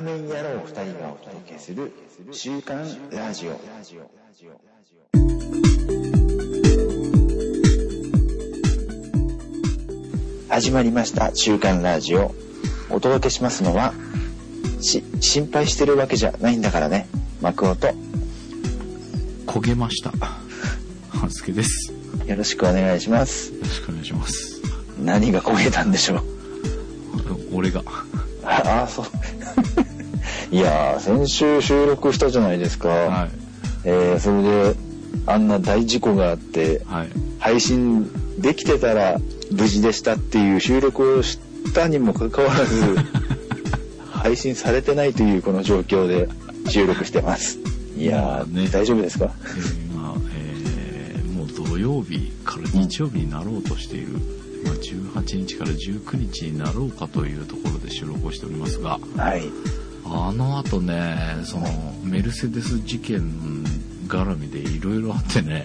ーメン野郎2人がお届けする週刊ラジオ。始まりました週刊ラジオ。お届けしますのは心配してるわけじゃないんだからね、マクオと焦げました半助です。 よろしくお願いします。 よろしくお願いします。 何が焦げたんでしょう。 俺がああ、そういや先週収録したじゃないですか、はい。それであんな大事故があって、はい、配信できてたら無事でしたっていう収録をしたにもかかわらず配信されてないというこの状況で収録してます。いやー、ね、大丈夫ですか？ もう土曜日から日曜日になろうとしている、18日から19日になろうかというところで収録をしておりますが、はい、あの後ね、そのメルセデス事件絡みでいろいろあってね、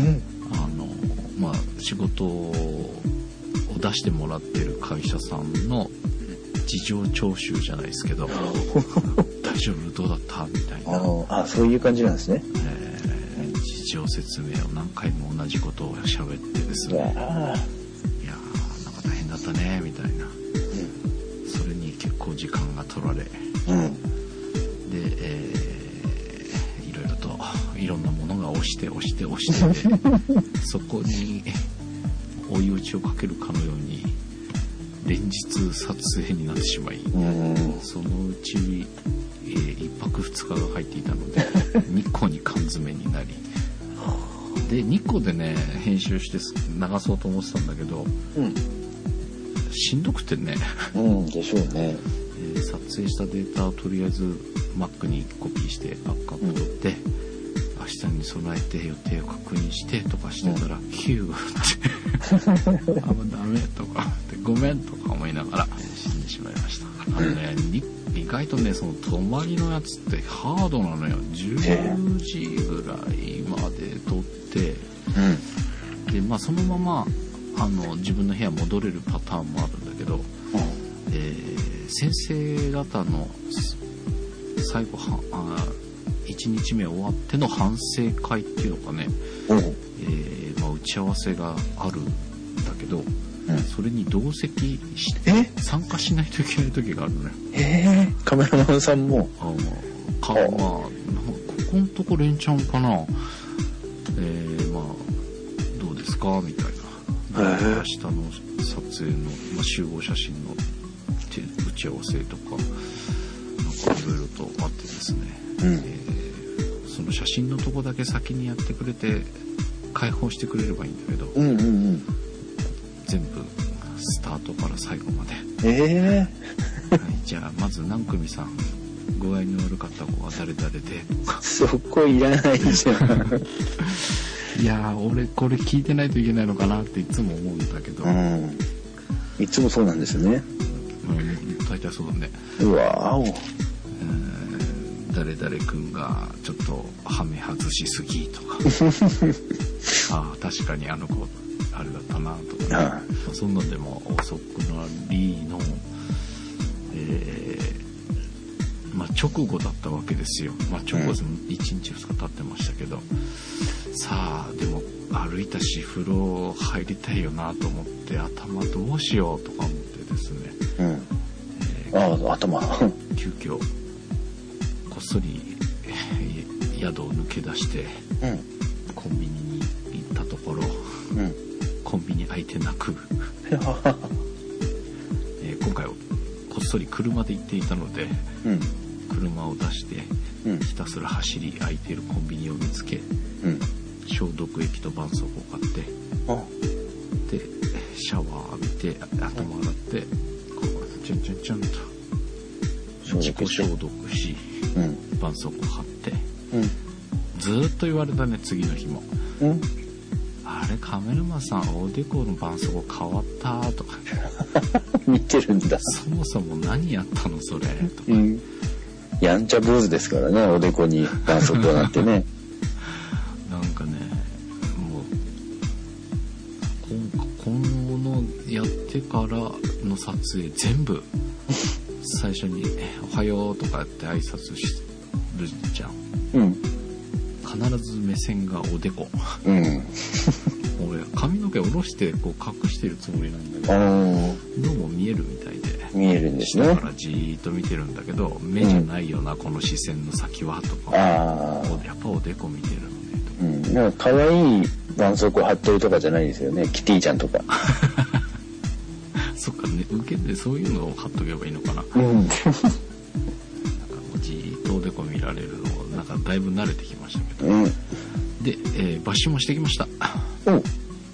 仕事を出してもらってる会社さんの事情聴取じゃないですけど大丈夫どうだったみたいな、 そういう感じなんですね。 事情説明を何回も同じことを喋ってですね、いやなんか大変だったねみたいな、それに結構時間が取られ、で、いろいろといろんなものが押してでそこに追い打ちをかけるかのように連日撮影になってしまい、そのうち1泊2日が入っていたので日光に缶詰になり、で日光でね編集して流そうと思ってたんだけど、しんどくてね、 でしょうね。 撮影したデータをとりあえず Mac にコピーしてバックアップ取って、明日に備えて予定を確認してとかしてたら、キューってダメとかってごめんとか思いながら死んでしまいました。意外とねその泊まりのやつってハードなのよ。10時ぐらいまで撮って、でそのまま自分の部屋戻れるパターンもあるんだけど、先生方の最後1日目終わっての反省会っていうのかね、打ち合わせがあるんだけど、それに同席して参加しないといけない時があるのよ。 カメラマンさんもここんとこ連チャンかな、どうですかみたいな、明日の撮影の、集合写真の打ち合わせとかなんかいろいろとあってですね、その写真のとこだけ先にやってくれて開放してくれればいいんだけど、全部スタートから最後まで、じゃあまず何組さん具合の悪かった子は誰々でとかそこいらないじゃんいや俺これ聞いてないといけないのかなっていつも思うんだけど、 いつもそうなんですね。 大体そうだね。 うわー、 誰々くんがちょっとハメ外しすぎとか確かにあの子あれだったなとかね、そんなんでも遅くなりの、直後だったわけですよ。直後でも1日2日経ってましたけど、さあでも歩いたし風呂入りたいよなと思って頭どうしようとか思ってですね、 頭急遽こっそり宿を抜け出して、コンビニに行ったところ、コンビニ開いてなく今回こっそり車で行っていたので、車を出して、ひたすら走り空いているコンビニを見つけ、消毒液と絆創膏を買って、でシャワー浴びて頭洗ってこうチャンチャンチャンと自己消毒し、絆創膏貼って、ずーっと言われたね。次の日も、あれカメラマンさんおでこの絆創膏変わったとか見てるんだ。 そもそも何やったのそれとか、 やんちゃ坊主ですからね、おでこに絆創膏なんてねなんかね、もう今後のやってからの撮影全部最初におはようとかって挨拶するじゃん。 うん。 必ず目線がおでこ。 うん。 俺髪の毛下ろしてこう隠してるつもりなんだけど、どうも見えるみたいで。 見えるんですね。 だからじーっと見てるんだけど、目じゃないよな、この視線の先はとか。やっぱおでこ見てるのね。 うん。なんか可愛い絆創膏貼ってるとかじゃないですよね。キティちゃんとか。 そっかね、受けてそういうのを貼っとけばいいのかな。 うん。 なんかもうじーっとおでこ見られるのなんかだいぶ慣れてきましたけど。うん。で、抜歯もしてきました。 うん。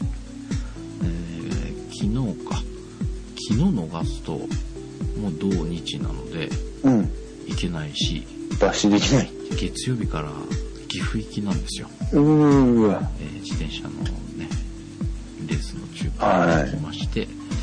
昨日逃すともう土日なので、 うん、 行けないし抜歯できない。 月曜日から岐阜行きなんですよ。 わ、 自転車のねレースの中継に行きまして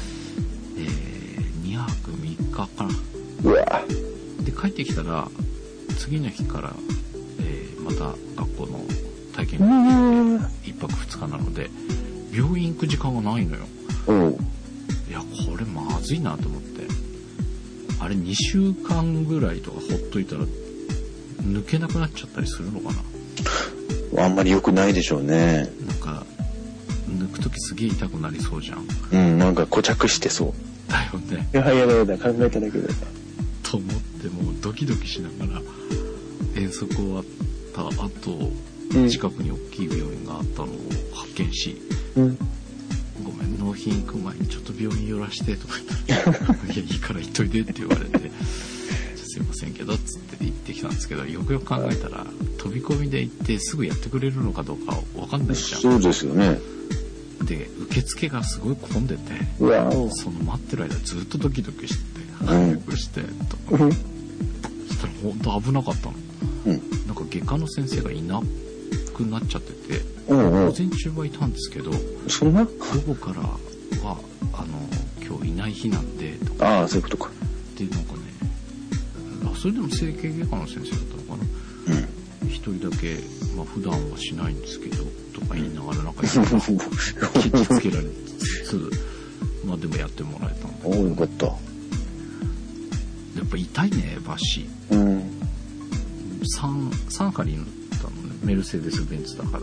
、2泊3日かな。 うわで帰ってきたら次の日から、また学校の体験が1泊2日なので病院行く時間がないのよ。いやこれまずいなと思って、あれ2週間ぐらいとかほっといたら抜けなくなっちゃったりするのかな。 あんまり良くないでしょうね。 なんか抜くときすげえ痛くなりそうじゃん。 うん、なんか固着してそうだよね。 やだ考えただけでと思ってもうドキドキしながら遠足終わった後、近くに大きい病院があったのを発見し、ごめん納品行く前にちょっと病院寄らしてとか言ったらいやいいから行っといでって言われてすいませんけどっつって行ってきたんですけど、よくよく考えたら飛び込みで行ってすぐやってくれるのかどうか分かんないじゃん。 そうですよね。 で受付がすごい混んでて、その待ってる間ずっとドキドキして早くしてとか、そしたら本当危なかったの。なんか外科の先生がいなくなっちゃってて、午前中はいたんですけど、 そんな午後からは今日いない日なんでとか。 そういうことか。 でなんかね、それでも整形外科の先生だったのかな。一人だけ、普段はしないんですけどとか言いながらなんかケチつけられつつ、でもやってもらえたんだけど。 よかった。やっぱ痛いね抜歯。3針縫ったのね、メルセデスベンツだから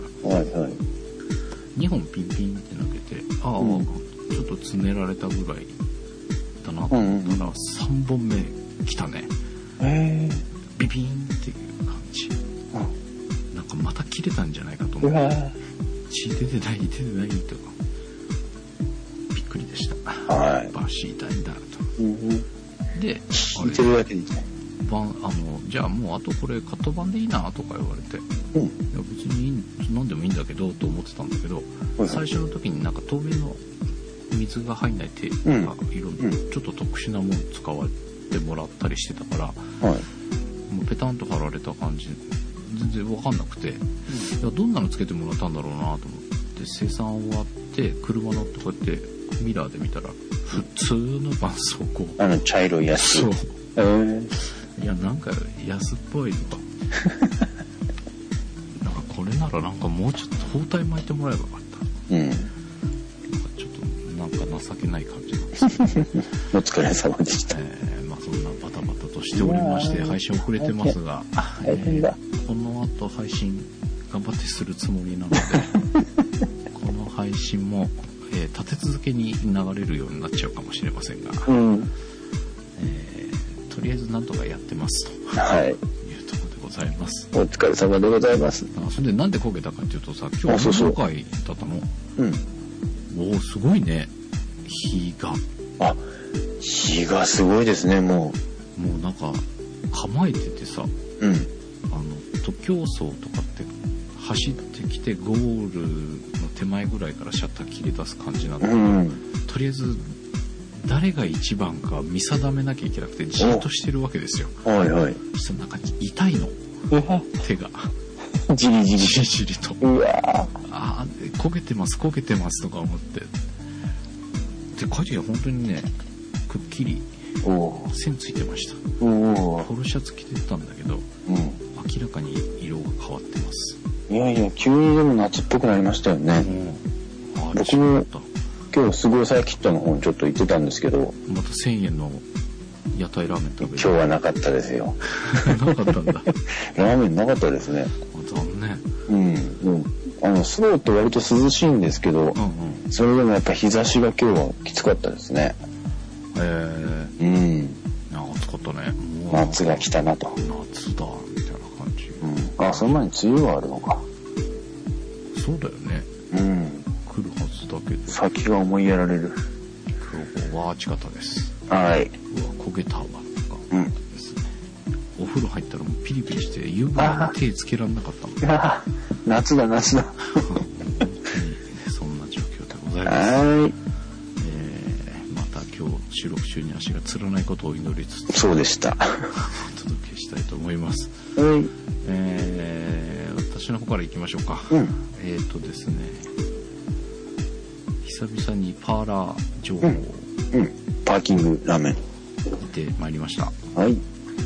。2本ピンピンって投げて、ちょっとつねられたぐらいだなと思ったら、3本目来たね。ビビーンっていう感じ。なんかまた切れたんじゃないかと思って、血出てないとかびっくりでした。抜歯痛いんだと。で、 聞いてるだけで痛い。 じゃあもうあとこれカット版でいいなとか言われて、いや別に何でもいいんだけどと思ってたんだけど、最初の時になんか透明の水が入んないテープが色々ちょっと特殊なもの使われてもらったりしてたから、もうペタンと貼られた感じ全然分かんなくて、いやどんなのつけてもらったんだろうなと思って生産終わって車乗ってこうやってミラーで見たら普通の絆創膏、 茶色いやつ。 そういやなんか安っぽいとかなんかこれならなんかもうちょっと包帯巻いてもらえばよかった。なんかちょっとなんか情けない感じなんですけどお疲れ様でした。 そんなバタバタとしておりまして配信遅れてますが、この後配信頑張ってするつもりなのでこの配信も、立て続けに流れるようになっちゃうかもしれませんが、とりあえずなんとかやってますと、いうところでございます。 お疲れ様でございます。 それでなんでこけたかっていうとさ、今日運動会だったの。すごいね、日が。 日がすごいですね。もうなんか構えててさ、徒競走とかって走ってきてゴールの手前ぐらいからシャッター切り出す感じなんだけど、とりあえず誰が一番か見定めなきゃいけなくてじーっとしてるわけですよ。そしたらなんか痛いの、手がじりじりと、焦げてますとか思って、で帰りは本当にねくっきり線ついてました。ポロシャツ着てたんだけど、明らかに色が変わってます。 いや急にでも夏っぽくなりましたよね。僕も今日すごいサーキットの方にちょっと行ってたんですけど、 また1000円の屋台ラーメン食べる。 今日はなかったですよ。 なかったんだ。 ラーメンなかったですね。 残念。 スノーって割と涼しいんですけど、それでもやっぱ日差しが今日はきつかったですね。 暑かったね。 もう夏が来たなと。 夏だ、みたいな感じ。 その前に梅雨があるのか。 そうだよね。来るはずだけど。 先が思いやられる。 今日は暑かったです。 はい。 焦げたわとかですね。お風呂入ったらもうピリピリして湯船に手つけられなかったもん。 夏だ。 本当にね、そんな状況でございます。また今日収録中に足がつらないことを祈りつつ。 そうでした。 お届けしたいと思います。私の方から行きましょうか。ですね。久々にパーラー情報を、 パーキングラーメン見てまいりました。 はい。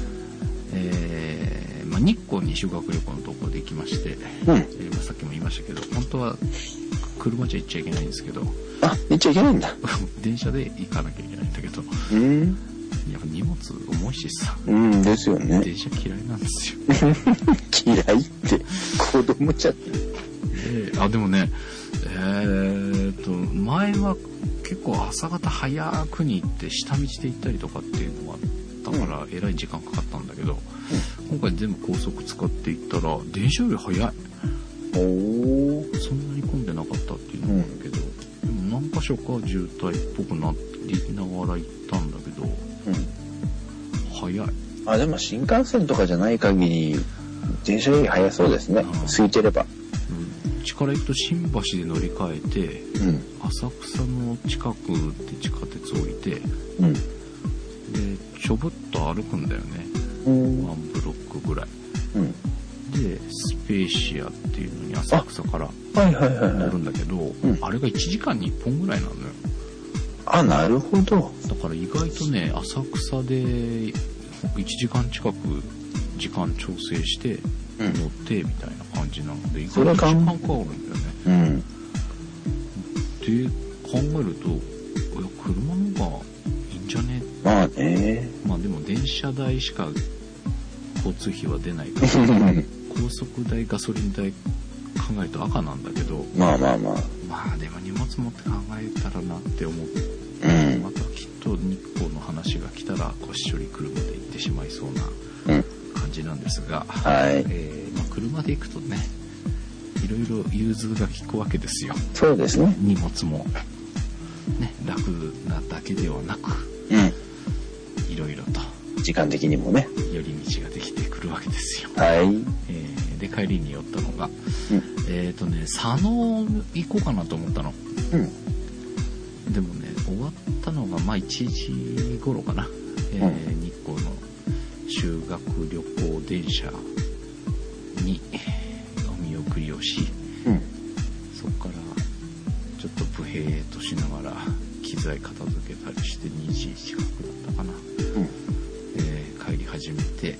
日光に修学旅行のところで行きまして、さっきも言いましたけど、本当は車じゃ行っちゃいけないんですけど、 行っちゃいけないんだ。 電車で行かなきゃいけないんだけど、やっぱ荷物重いしさ、 ですよね。 電車嫌いなんですよ。 嫌いって子供じゃって。 でもね、前は結構朝方早くに行って下道で行ったりとかっていうのがあったからえらい時間かかったんだけど、今回全部高速使って行ったら電車より早い。そんなに混んでなかったっていうのもあるけど、でも何箇所か渋滞っぽくなりながら行ったんだけど、早い。 でも新幹線とかじゃない限り電車より早そうですね。空いてれば。 うちから行くと新橋で乗り換えて、浅草の近くで地下鉄降りて、でちょぶっと歩くんだよね。ワンブロックぐらい。でスペーシアっていうのに浅草から乗るんだけど、あれが1時間に1本ぐらいなのよ。 なるほど。 だから意外とね、浅草で1時間近く時間調整して乗ってみたいな感じなので、意外と時間かかるんだよね。で考えると、車の方がいいんじゃね。でも電車代しか交通費は出ないから高速代ガソリン代考えると赤なんだけど、でも荷物持って考えたらなって思って、またきっと日光の話が来たらこっしょり車で行ってしまいそうな感じなんですが、車で行くとね、いろいろ融通が利くわけですよ。 そうですね。 荷物もね、楽なだけではなく、いろいろと時間的にもね、 寄り道ができてくるわけですよ。で帰りに寄ったのが、佐野行こうかなと思ったの。でもね、終わったのが1時頃かな。日光の修学旅行電車にお見送りをし、そこからちょっとブヘーとしながら機材片付けたりして2時近くだったかな。帰り始めて、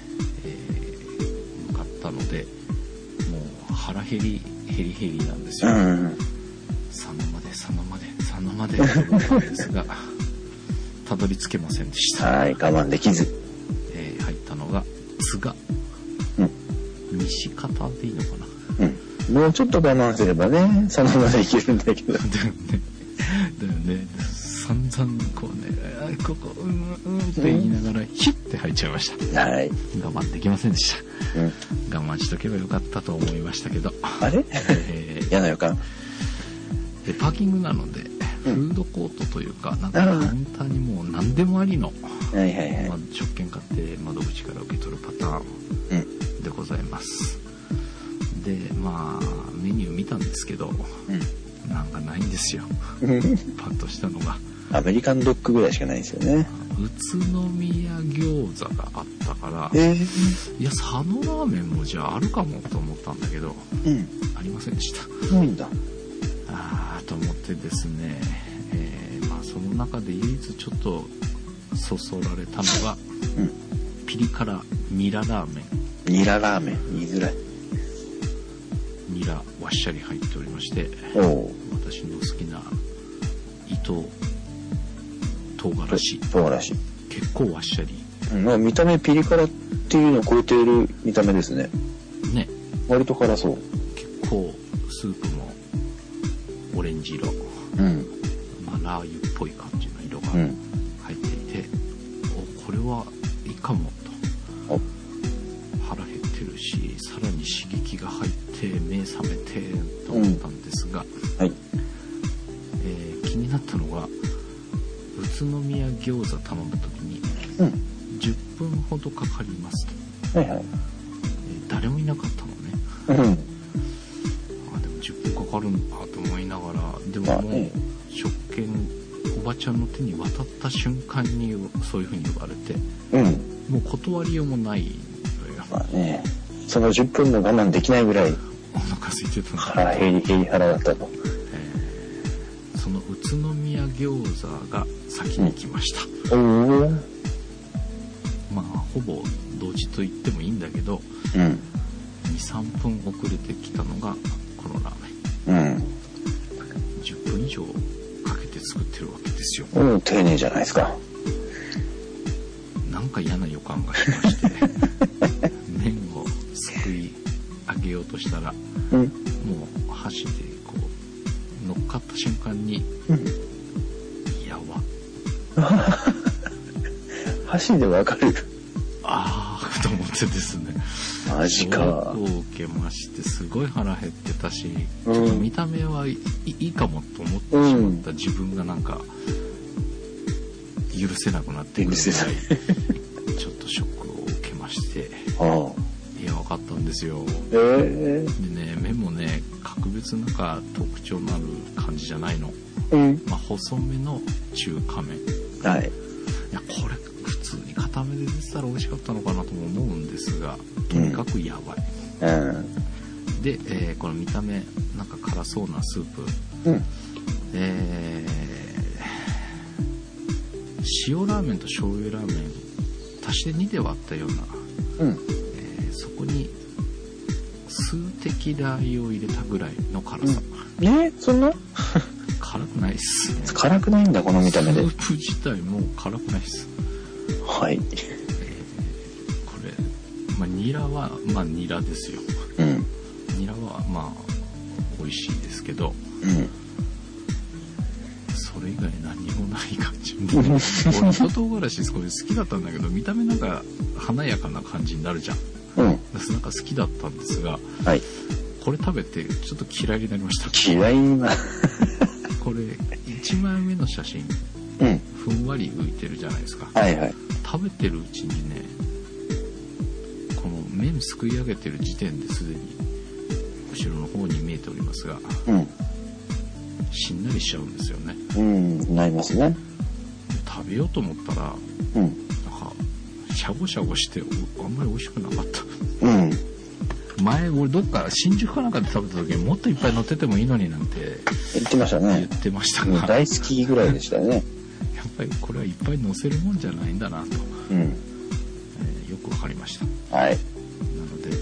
向かったので、もう腹減りなんですよ。佐野までと思ったんですがたどり着けませんでした。 我慢できず、 入ったのが津賀、西方でいいのかな。もうちょっと我慢すればね、佐野まで行けるんだけど。だよね。散々こうね、ここって言いながらヒュッて入っちゃいました。我慢できませんでした。我慢しとけばよかったと思いましたけど。嫌な予感。でパーキングなので、フードコートというか、なんかカウンターにもう何でもありの、食券買って窓口から受け取るパターンでございます。で、メニュー見たんですけど、なんかないんですよ。パッとしたのが。 アメリカンドッグぐらいしかないですよね。 宇都宮餃子があったから、いや、佐野ラーメンもじゃああるかもと思ったんだけど、ありませんでした。 ないんだ。 と思ってですね、その中で唯一ちょっとそそられたのが、ピリ辛ニララーメン。 ニララーメン、言いづらい。 ニラわっしゃり入っておりまして、私の好きな糸唐辛子結構わっしゃり。 まあ、見た目ピリ辛っていうのを超えている見た目ですね。 ね。 割と辛そう。 結構スープもオレンジ色。まあ、ラー油っぽい感じの色が入っていて、これはいいかもと。腹減ってるし、さらに刺激が入って目覚めてと思ったんですが、 はい。 気になったのが、宇都宮餃子頼んだ時に、10分ほどかかりますと。はいはい。誰もいなかったのね。でも10分かかるんだと思いながら、でももう食券おばちゃんの手に渡った瞬間にそういう風に言われて、もう断りようもないのよ。 まあね、その10分も我慢できないぐらいお腹空いてたんだ。 腹減り腹だったと。 その宇都宮餃子が先に来ました。まあほぼ同時と言ってもいいんだけど、2、3分遅れてきたのがこのラーメン。10分以上かけて作ってるわけですよ。 丁寧じゃないですか。 なんか嫌な予感がしまして麺をすくい上げようとしたら、もう箸でこう乗っかった瞬間に、やば箸でわかる。 と思ってですね、 マジか。 を受けまして、すごい腹減ってたし、ちょっと見た目はいいかもと思ってしまった自分がなんか許せなくなってくるぐらいちょっとショックを受けまして、いや分かったんですよ。でね、麺もね、格別なんか特徴のある感じじゃないの。まあ細めの中華麺。いや、これ普通に固めで出てたら美味しかったのかなとも思うんですが、とにかくやばい。で、この見た目なんか辛そうなスープ、塩ラーメンと醤油ラーメン足して2で割ったような、そこに数滴ラー油を入れたぐらいの辛さ。 そんな辛くないっすね。 辛くないんだ、この見た目で。 スープ自体も辛くないっす。 はい。 これ、まあ、ニラは、まあ、ニラですよ。ニラは、まあ、美味しいですけど、それ以外何もない感じ。俺、糸唐辛子これ好きだったんだけど、見た目なんか華やかな感じになるじゃん。なんか好きだったんですが、これ食べてちょっと嫌いになりました。 嫌いな。 これ、1枚目の写真、ふんわり浮いてるじゃないですか。食べてるうちにね、この麺すくい上げてる時点ですでに後ろの方に見えておりますが、しんなりしちゃうんですよね。 なりますね。 食べようと思ったら、なんかシャゴシャゴしてあんまり美味しくなかった。前俺どっか新宿かなんかで食べた時にもっといっぱい乗っててもいいのになんて言ってましたね。 言ってましたが、 大好きぐらいでしたね。 やっぱりこれはいっぱい乗せるもんじゃないんだなと、よくわかりました。なので、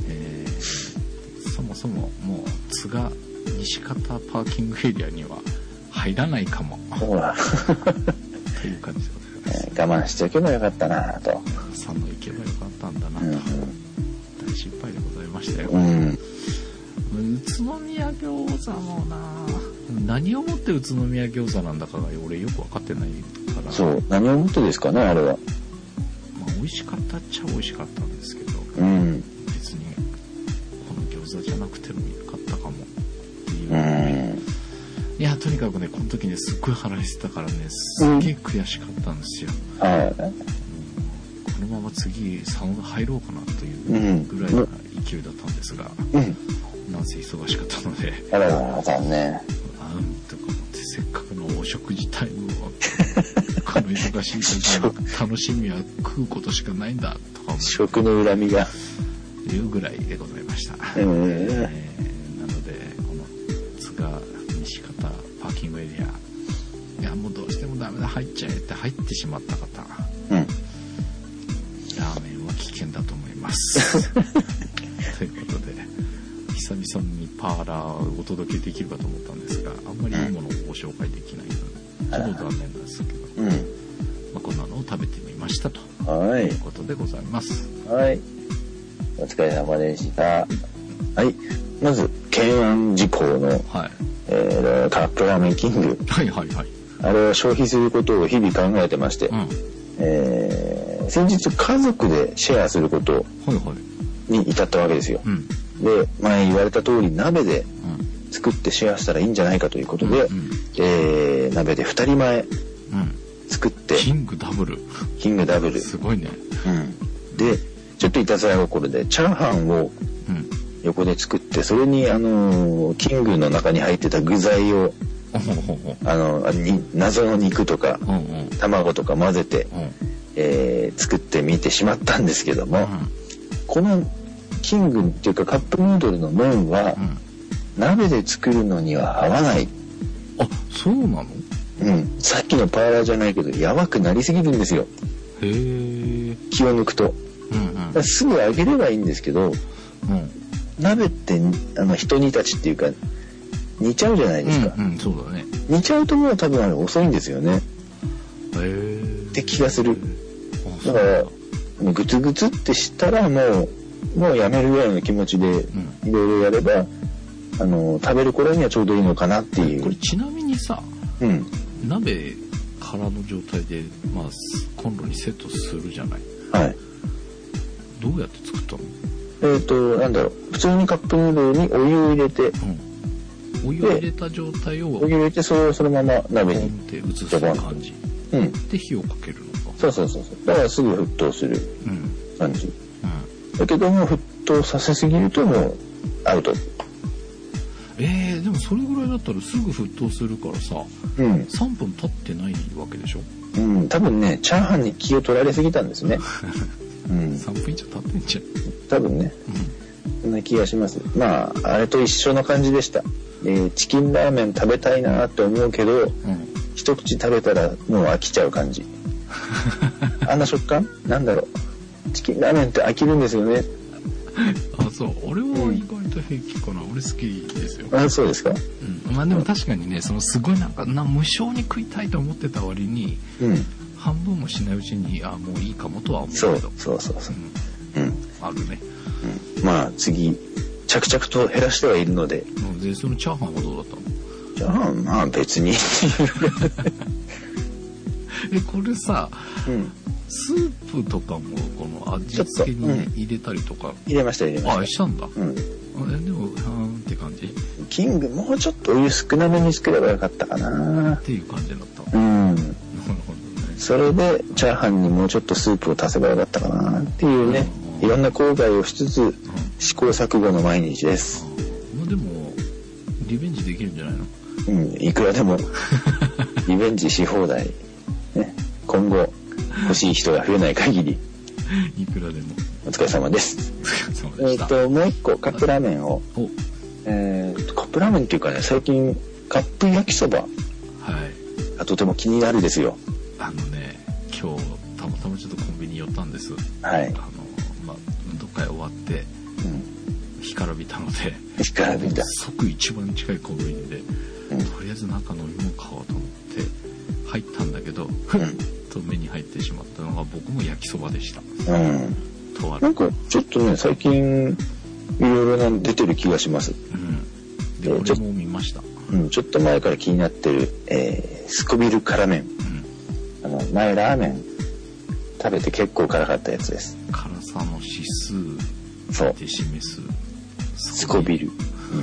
そもそももう津賀西方パーキングエリアには入らないかもという感じでございます。 我慢しておけばよかったなと。 佐野行けばよかったんだなと、大失敗でございましたよ。宇都宮餃子もな、何をもって宇都宮餃子なんだかが俺よく分かってないから。そう、 何をもってですかね、あれは。 まあ美味しかったっちゃ美味しかったんですけど、別にこの餃子じゃなくてもよかったかもっていう。いや、とにかくね、この時ね、すっごい腹減ってたからね、すっげえ悔しかったんですよ。このまま次佐野が入ろうかなというぐらいの勢いだったんですが、なんせ忙しかったので、 残念。 とか思ってせっかくのお食事タイムをこの忙しい時の楽しみは食うことしかないんだとか思って食の恨みがいうぐらいでございました。なのでこの津賀西方パーキングエリア、いやもうどうしてもダメだ入っちゃえって入ってしまった方、ラーメンは危険だと思いますということで久々にパーラーをお届けできるかと思ったんですが、あんまりいいものをご紹介できないのでちょっと残念なんですけど、こんなのを食べてみしたということでございます。 はい。お疲れ様でした。はい。まず、懸案事項の、カップラーメンキング。 はいはいはい。 あれは消費することを日々考えてまして、先日家族でシェアすることに至ったわけですよ。で、前言われた通り鍋で作ってシェアしたらいいんじゃないかということで、鍋で2人前作って、 キングダブル。 すごいね。 で、ちょっといたずら心でチャーハンを横で作って、それにキングの中に入ってた具材を謎の肉とか、卵とか混ぜて、作ってみてしまったんですけども、このキングっていうかカップヌードルの麺は、鍋で作るのには合わない。 あ、そうなの？ さっきのパーラーじゃないけどやばくなりすぎるんですよ。 へー。 気を抜くと、すぐ揚げればいいんですけど、鍋って一煮立ちっていうか煮ちゃうじゃないですか。 そうだね。 煮ちゃうともう多分遅いんですよね。って気がする。だからグツグツってしたらもうやめるぐらいの気持ちでいろいろやれば、食べる頃にはちょうどいいのかなっていう。 これちなみにさ、鍋空の状態で、コンロにセットするじゃない。 はい。 どうやって作ったの？ なんだろう。普通にカップヌードルにお湯を入れて、 お湯を入れた状態を、 お湯を入れてそのまま鍋にポンって移す感じ。で火をかけるのか。そう。 だからすぐ沸騰する感じ。だけども沸騰させすぎるともうアウト。 でもそれぐらいだったらすぐ沸騰するからさ、3分経ってないわけでしょ。 多分ね、チャーハンに気を取られすぎたんですね。 3分以上経ってんじゃん。 多分ね、そんな気がします。あれと一緒の感じでした。チキンラーメン食べたいなって思うけど、一口食べたらもう飽きちゃう感じ。あんな食感？なんだろう。チキンラーメンって飽きるんですよね。 あ、そう。俺は意外と平気かな。俺好きですよ。 あ、そうですか。 でも確かにね、そごい無性に食いたいと思ってた割に、半分もしないうちに、もういいかもとは思うけど。 そう。 あるね。 次、着々と減らしてはいるので。 で、そのチャーハンはどうだったの？ チャーハン、別に。 これさ、スープとかもこの味付けに入れたりとか。 入れました。 したんだ。でも、って感じ。 キングもうちょっとお湯少なめに作ればよかったかな。 っていう感じだった。 なるほどね。それで、チャーハンにもうちょっとスープを足せばよかったかなっていうね。いろんな後悔をしつつ、試行錯誤の毎日です。 でも、リベンジできるんじゃないの？ いくらでも、リベンジし放題。ね、今後、欲しい人が増えない限り。 いくらでも。 お疲れ様です。 お疲れ様でした。 もう一個、カップラーメンを。カップラーメンっていうかね、最近、カップ焼きそば。がとても気になるですよ。 今日、たまたまちょっとコンビニ寄ったんです。運動会終わって、干からびたので、即一番近いコンビニで、とりあえずなんか飲み物買おうと思って入ったんだけど、と目に入ってしまったのが僕も焼きそばでした。 なんかちょっとね、最近いろいろ出てる気がします。 で、これも見ました。 ちょっと前から気になってる、スコビル辛麺。前ラーメン食べて結構辛かったやつです。 辛さの指数で示すスコビル。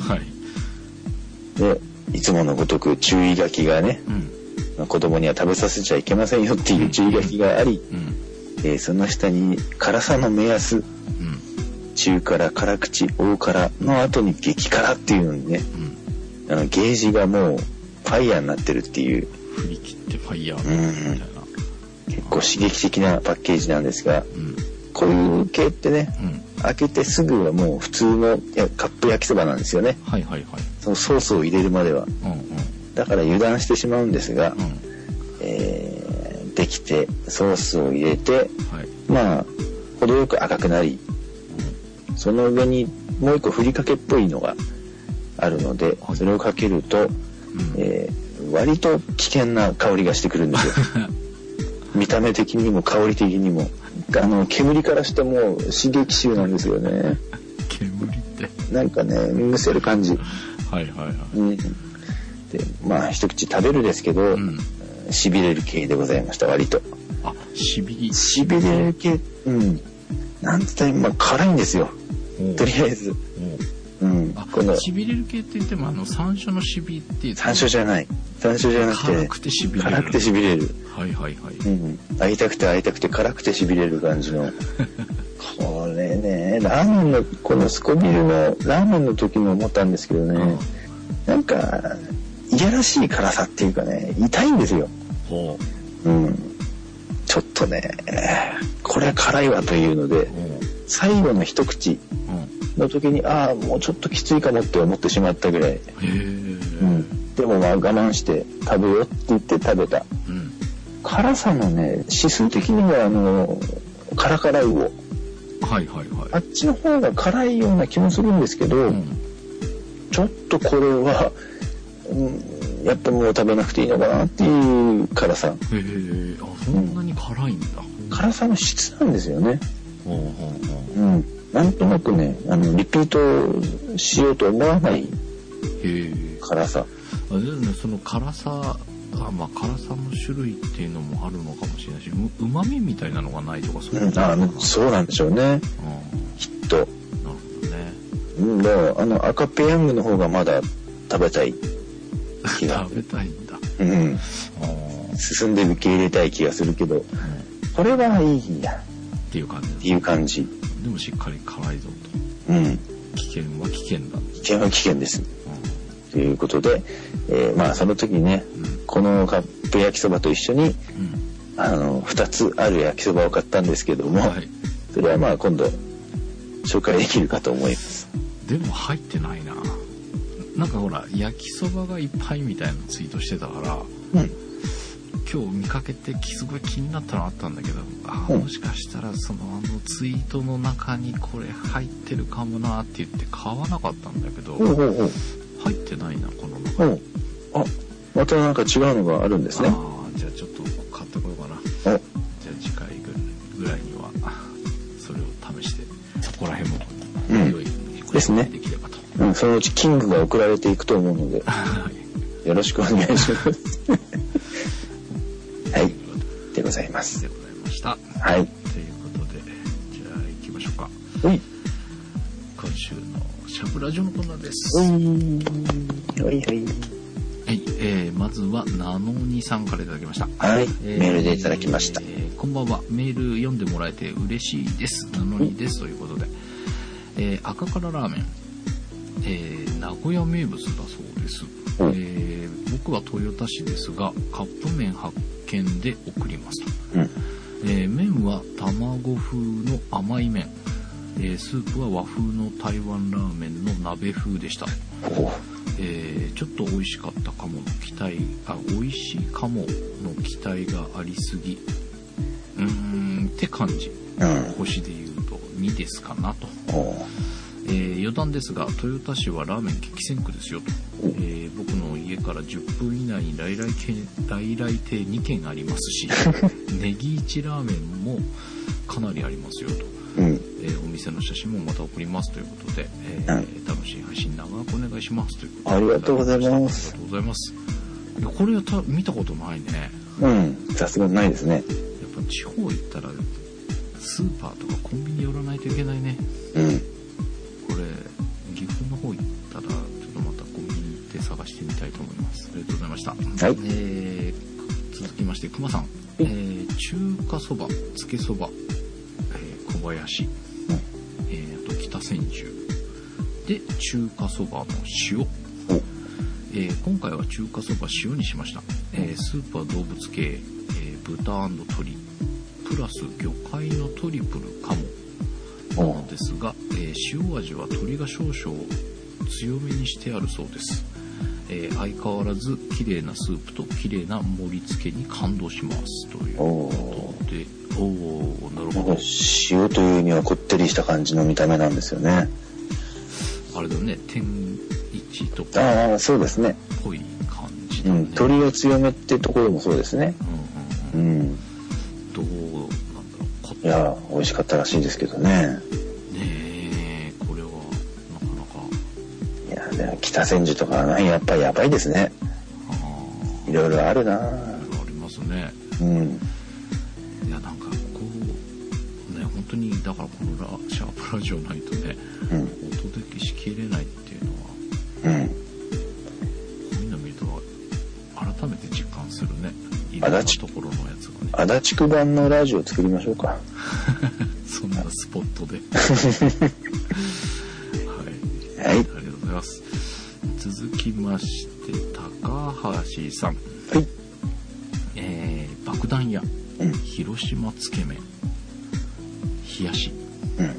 で、 いつものごとく注意書きがね、子供には食べさせちゃいけませんよっていう注意書きがあり、その下に辛さの目安、中辛、辛口、大辛の後に激辛っていうのにね、ゲージがもうファイヤーになってるっていう。 振り切ってファイヤーみたいな。 結構刺激的なパッケージなんですが、こういう系ってね、開けてすぐはもう普通のカップ焼きそばなんですよね。そのソースを入れるまでは。だから油断してしまうんですが、できてソースを入れて、程よく赤くなり、その上にもう一個ふりかけっぽいのがあるので、それをかけると、割と危険な香りがしてくるんですよ。 見た目的にも香り的にも煙からしても刺激臭なんですよね。 煙ってなんかね、むせる感じ。 はいはいはい。 で、まあ一口食べるですけど、しびれる系でございました、割と。 あ、しびれる系、なんつったら今辛いんですよ。とりあえず。 このしびれる系って言っても山椒のしびって言って。 山椒じゃなくて辛くてしびれる。 辛くてしびれる。 はいはいはい。 会いたくて辛くてしびれる感じの。これね、ラーメンのこのスコビルのラーメンの時も思ったんですけどね、なんかいやらしい辛さっていうかね、痛いんですよ。ちょっとね、これは辛いわというので、最後の一口の時にもうちょっときついかもって思ってしまったぐらい。でもまあ我慢して食べようって言って食べた。辛さのね、指数的にはカラカラウオ。あっちの方が辛いような気もするんですけど、ちょっとこれは、やっぱもう食べなくていいのかなっていう辛さ。 そんなに辛いんだ。 辛さの質なんですよね。なんとなくね、リピートしようと思わない辛さ。 その辛さ、辛さの種類っていうのもあるのかもしれないし、旨味みたいなのがないとかそういうのそうなんでしょうね。きっと。なるほどね。だから赤ペヤングの方がまだ食べたい気が。 食べたいんだ。 進んで受け入れたい気がするけど、これはいいや。 っていう感じ。 っていう感じ。 でもしっかり辛いぞと。危険は危険だ。 危険は危険です。ということで、まあその時にね、このカップ焼きそばと一緒に、2つある焼きそばを買ったんですけども、それはまあ今度紹介できるかと思います。 でも入ってないな。なんかほら焼きそばがいっぱいみたいなツイートしてたから、今日見かけてすごい気になったのあったんだけど、もしかしたらそのツイートの中にこれ入ってるかもなって言って買わなかったんだけど、入ってないなこの中に。 またなんか違うのがあるんですね。 じゃあちょっと買ってこようかな。じゃあ次回ぐらいにはそれを試してそこら辺も良いですね。 できればと。 そのうちキングが送られていくと思うのでよろしくお願いします。はい、でございます。 でございました。 はい。 ということで、じゃあ行きましょうか。今週のシャブラジオのコーナーです。はい、まずはナノニさんからいただきました。 はい、メールでいただきました。 こんばんは。メール読んでもらえて嬉しいです。ナノニですということで、赤からラーメン、名古屋名物だそうです。僕は豊田市ですがカップ麺発見で送りますと。麺は卵風の甘い麺、スープは和風の台湾ラーメンの鍋風でした。ちょっと美味しかったかもの期待、美味しいかもの期待がありすぎ、って感じ。星で言うと2ですかなと。余談ですが豊田市はラーメン激戦区ですよと。僕の家から10分以内に来来亭2軒ありますしネギ一ラーメンもかなりありますよと。お店の写真もまた送りますということで、楽しい配信長くお願いしますということで、 ありがとうございます。 ありがとうございます。これは見たことないね。 さすがにないですね。やっぱ地方行ったらスーパーとかコンビニ寄らないといけないね。これ岐阜の方行ったらちょっとまたコンビニ行って探してみたいと思います。ありがとうございました。続きまして熊さん、中華そば、つけそば、小林、あと北千住で中華そばの塩、今回は中華そば塩にしました。スープは動物系、豚&鶏プラス魚介のトリプルかもなのですが、塩味は鶏が少々強めにしてあるそうです。相変わらず綺麗なスープと綺麗な盛り付けに感動しますということで、なるほど。 塩というにはこってりした感じの見た目なんですよね。 あれだね、天一とかそうですね、 ぽい感じだね。 鶏が強めってところもそうですね。 いや、美味しかったらしいですけどね。 ねえ、これはなかなか。 いや、でも北千住とかはやっぱりやばいですね。いろいろあるな。いろいろありますね。 うん。 いや、なんかこうね、本当にだからこのシャープラジオないとね、お届けしきれないっていうのは、みんな見ると改めて実感するね。いろんなところのやつがね。 足立区版のラジオ作りましょうか。 そんなスポットで。はい。 はい。 ありがとうございます。続きまして、高橋さん。 はい。 爆弾屋、広島つけ麺、冷やし、という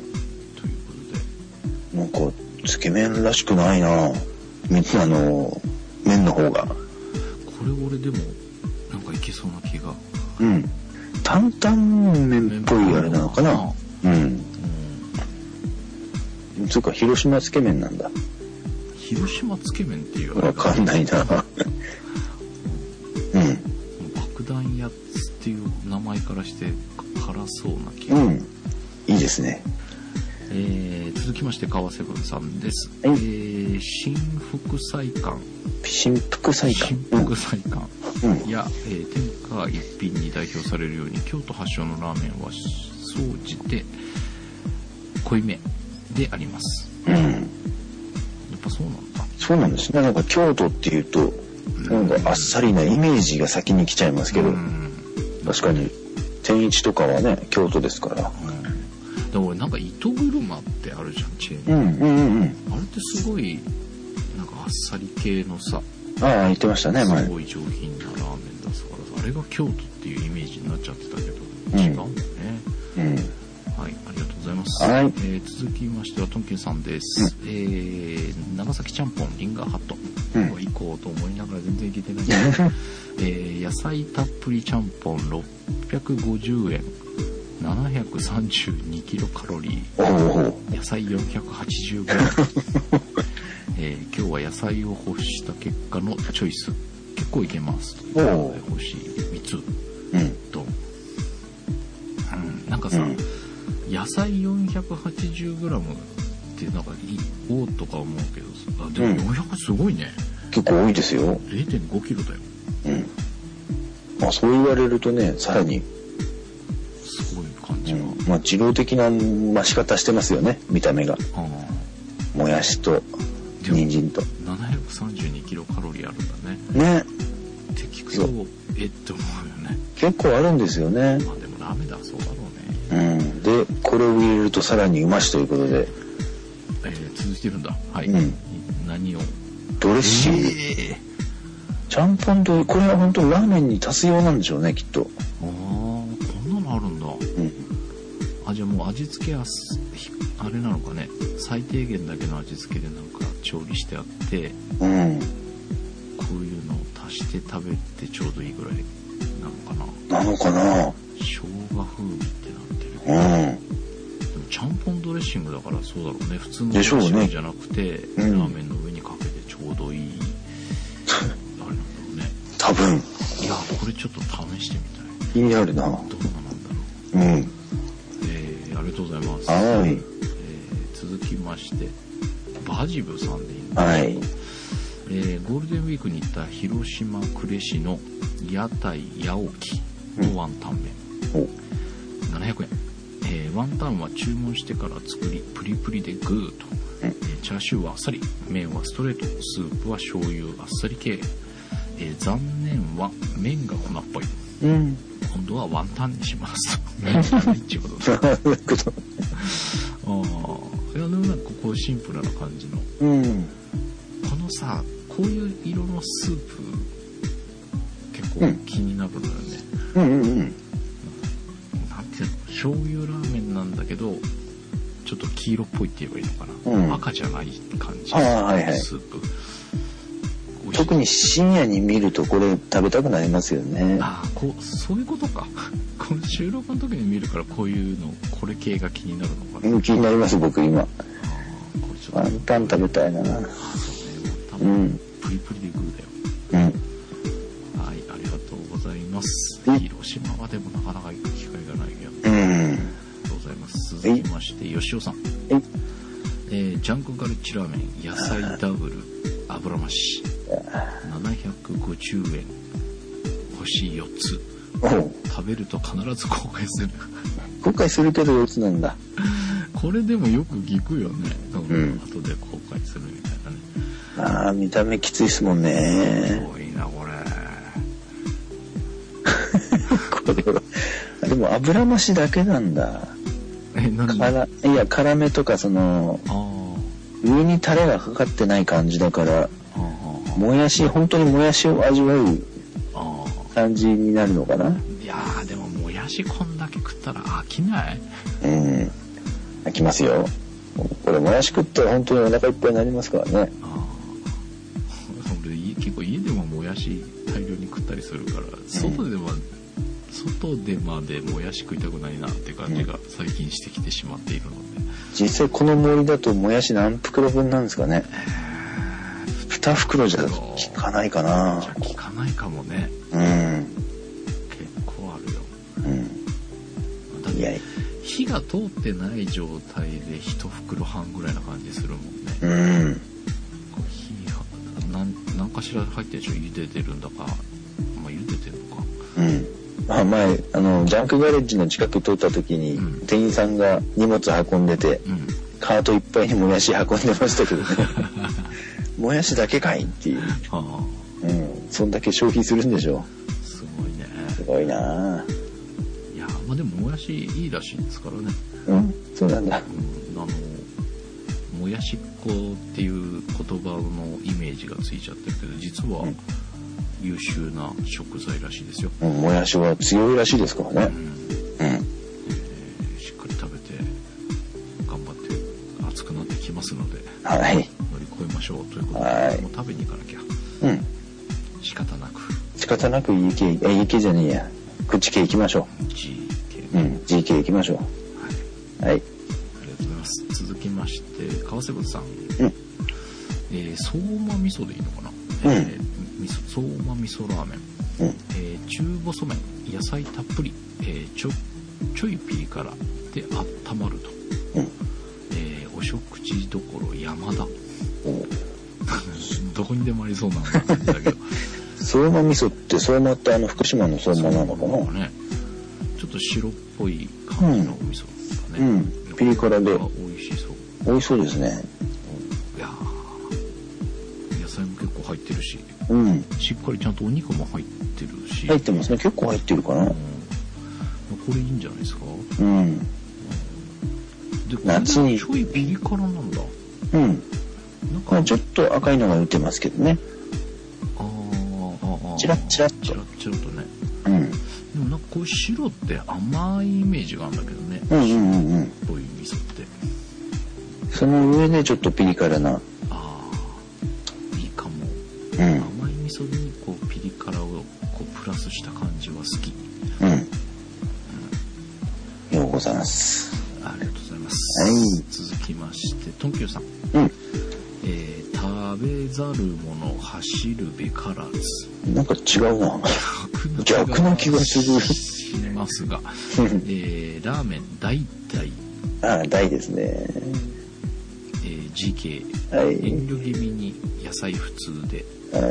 ことで。 なんか、つけ麺らしくないな。麺の方が。 これ俺でも、なんかいけそうな気が。 担々麺っぽいあれなのかな。つうか、広島つけ麺なんだ。 広島つけ麺っていうわかんないな。 爆弾屋っていう名前からして辛そうな気が。 いいですね。 続きまして川瀬文さんです。新福祭館。 新福祭館や、天下一品に代表されるように京都発祥のラーメンは総じて濃いめであります。やっぱそうなんだ。 そうなんですね。なんか京都っていうとなんかあっさりなイメージが先に来ちゃいますけど、確かに天一とかはね京都ですから。 でも俺なんか糸車ってあるじゃん、チェーン。あれってすごいなんかあっさり系のさ、 言ってましたね前。 すごい上品なラーメンだから、あれが京都っていうイメージになっちゃってたけど、違うんだね。はい、ありがとうございます。 はい。 続きましてはトンキンさんです。長崎ちゃんぽんリンガーハット。行こうと思いながら全然行けてない。野菜たっぷりちゃんぽん650円。732キロカロリー。野菜480グラム。今日は野菜を欲した結果のチョイス。結構いけます。欲しい3つ。なんかさ、野菜 480g ってなんかおーとか思うけどさ、でも400すごいね。 結構多いですよ。 0.5 キロだよ。 そう言われるとね、さらにすごい感じが。 二郎的な増し方してますよね、見た目が。もやしと人参と。 732キロカロリーあるんだね。って聞くとって思うよね。 結構あるんですよね。 でもラーメンだそうだろうね。 でこれを入れるとさらにうましということで、 続いてるんだ。はい。何を？ ドレッシング。ちゃんぽんとこれは本当にラーメンに足す用なんでしょうね、きっと。 こんなのあるんだ。じゃあもう味付けはあれなのかね。最低限だけの味付けでなんか調理してあって、こういうのを足して食べてちょうどいいぐらいなのかな。生姜風味ってなってる。でもちゃんぽんドレッシングだからそうだろうね。普通のドレッシングじゃなくて、ラーメンの上にかけてちょうどいいあれなんだろうね。 多分。 いや、これちょっと試してみたい。 気になるな。 どんななんだろう。ありがとうございます。 はい。 続きましてバジブさんでいいんですか。 はい。 ゴールデンウィークに行った広島呉市の屋台八起のワンタン麺。700円。ワンタンは注文してから作りプリプリでグーと、チャーシューはあっさり、麺はストレート、スープは醤油あっさり系、残念は麺が粉っぽい、今度はワンタンにしますと。麺じゃないっていうことだ。いやでもなんかこうシンプルな感じの、このさこういう色のスープ結構気になるのよね。なんていうの、醤油ラーメンなんだけどちょっと黄色っぽいって言えばいいのかな、赤じゃない感じのスープ。 特に深夜に見るとこれ食べたくなりますよね。 そういうことか。この収録の時に見るからこういうのこれ系が気になるのかな。 気になります僕今。 これちょっとワンタン食べたいな。 そうね、多分プリプリでグーだよ。はい、ありがとうございます。広島はでもなかなか行く機会がないけど。 ざいます。続きまして、吉尾さん。ジャンクガレッジラーメン、野菜ダブル、油増し。750円。星4つ。食べると必ず後悔する。 後悔するけど4つなんだ。 これでもよく聞くよね。後で後悔するみたいなね。 見た目きついっすもんね。 すごいな、これ。 これは。でも油増しだけなんだ。辛めとか上にタレがかかってない感じだから、本当にもやしを味わう感じになるのかな。 いやー、でももやしこんだけ食ったら飽きない？ 飽きますよ。これもやし食ったら本当にお腹いっぱいになりますからね。 俺結構家でももやし大量に食ったりするから、外でまでもやし食いたくないなって感じが最近してきてしまっているので、 実際この森だともやし何袋分なんですかね。2袋じゃ効かないかな。 じゃ効かないかもね。結構あるよ。だって火が通ってない状態で1袋半ぐらいな感じするもんね。何かしら入ってるでしょ。茹でてるんだか、茹でてるのか。 前ジャンクガレッジの近く通った時に、店員さんが荷物運んでて、カートいっぱいにもやし運んでましたけどね。もやしだけかいっていう。そんだけ消費するんでしょ。 すごいね。 すごいな。 いや、でももやしいいらしいですからね。 そうなんだ。 もやしっこっていう言葉のイメージがついちゃってるけど、実は優秀な食材らしいですよ。 もやしは強いらしいですからね。 しっかり食べて頑張って熱くなってきますので、 乗り越えましょうということで、もう食べに行かなきゃ。仕方なく家系じゃねえや、口系行きましょう。G 系行きましょう。はい、ありがとうございます。続きまして川瀬さん、相馬味噌でいいのかな。相馬味噌ラーメン、中細麺、野菜たっぷり、ちょいピリ辛で温まると、お食事どころ山田。どこにでもありそうな感じだけど。 相馬味噌って相馬って福島の相馬なのかな。 ちょっと白っぽい感じのお味噌だね。 ピリ辛で美味しそう。 美味しそうですね。 いや野菜も結構入ってるし、しっかりちゃんとお肉も入ってるし。 入ってますね。結構入ってるかな。 これいいんじゃないですか。で、 夏にちょいピリ辛なんだ。 ちょっと赤いのが売ってますけどね。チラッとね。でもなんかこういう白って甘いイメージがあるんだけどね。こういう味噌って。 その上でちょっとピリ辛な。 いいかも。甘い味噌にこうピリ辛をこうプラスした感じは好き。 ようございます。 ありがとうございます。続きましてトンキューさん。食べざる者走るべからず。なんか違うな。逆な気がする。しますが、ラーメン大。 大ですね。 GK、遠慮気味に野菜普通で。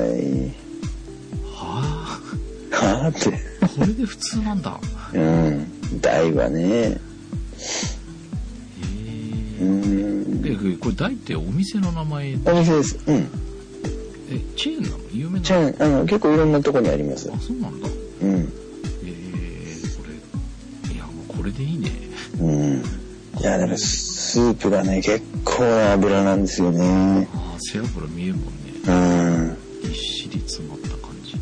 って。 これで普通なんだ。 大はね。 これ大ってお店の名前？ お店です。 チェーンなの？有名なの？ チェーン、結構いろんなとこにあります。 そうなんだ。これ、いやもうこれでいいね。 いやでもスープがね結構な油なんですよね。 背脂見えるもんね。ぎっしり詰まった感じ。